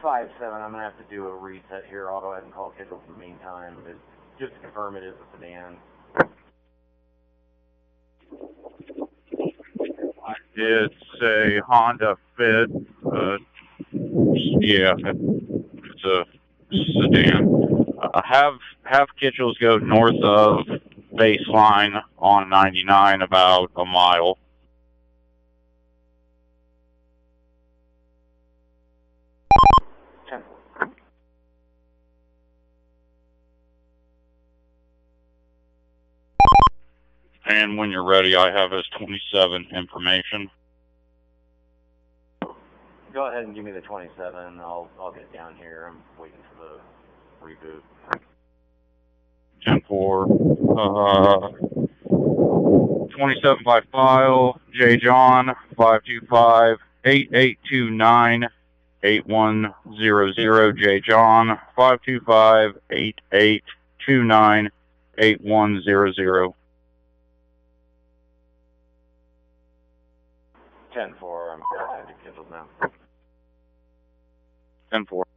5-7, I'm going to have to do a reset here. I'll go ahead and call schedule for the meantime. But just to confirm, it is a sedan. It's a Honda Fit. Yeah, it's a sedan. Have Kitchell's go north of baseline on 99 about a mile. And when you're ready, I have his 27 information. Go ahead and give me the 27. I'll get down here. I'm waiting for the reboot. 10-4. 27 by file. J. John 525-8829-8100. J. John 525-8829-8100. 10-4. I'm scheduled now. 10-4.